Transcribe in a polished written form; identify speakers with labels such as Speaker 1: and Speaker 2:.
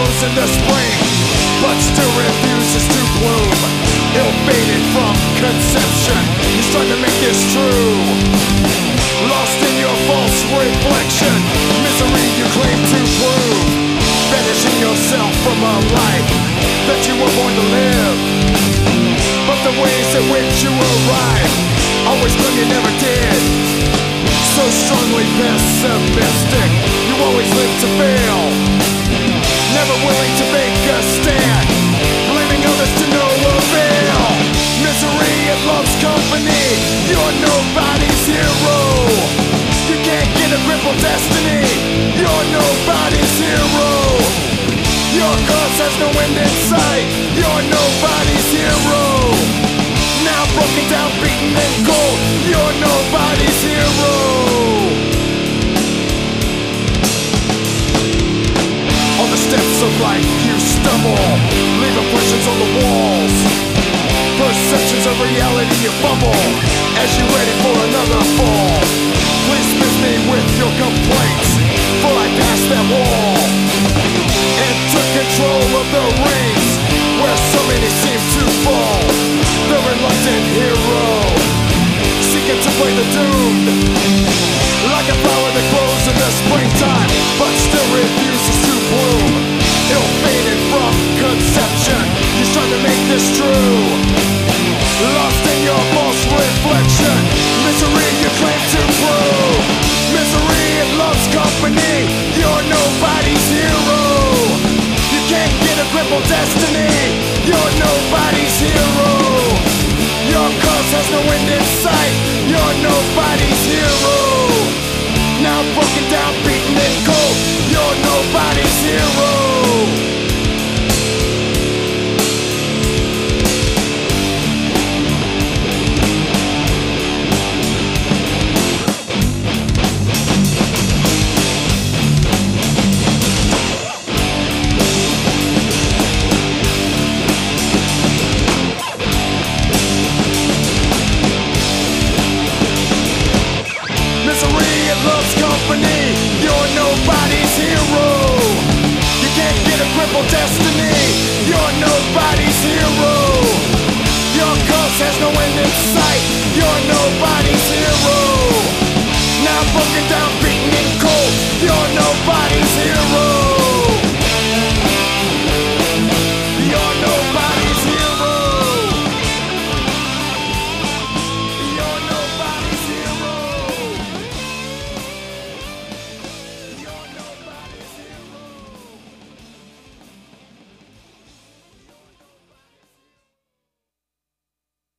Speaker 1: grows in the spring, but still refuses to bloom. Ill-fated from conception, he's trying to make this true. Lost in your false reflection, misery you claim to prove. Banishing yourself from a life that you were born to live. But the ways in which you arrive always claim you never did. So strongly pessimistic, you always live to fail. Never willing to make a stand, blaming others to no avail. Misery, it loves company, you're nobody's hero. You can't get a grip on destiny, you're nobody's hero. Your cause has no end in sight, you're nobody's hero. Now broken down, beaten and cold, you're nobody's hero. On the steps of life you stumble, leave impressions on the walls. Perceptions of reality you fumble, as you ready for another fall. Please miss me with your complaints, for I passed that wall and took control of the reins, where so many seem to fall. The reluctant hero, seeking to play the doomed, like a flower that grows in the springtime, but still refuses to bloom. Ill-fated from conception, he's trying to make this true. Lost in your false reflection, misery you claim to prove. Misery, it loves company, you're nobody's hero. You can't get a grip on destiny, you're nobody's hero. Your cause has no end in sight, you're nobody's hero. Now broken down, beaten and cold, you're nobody's hero.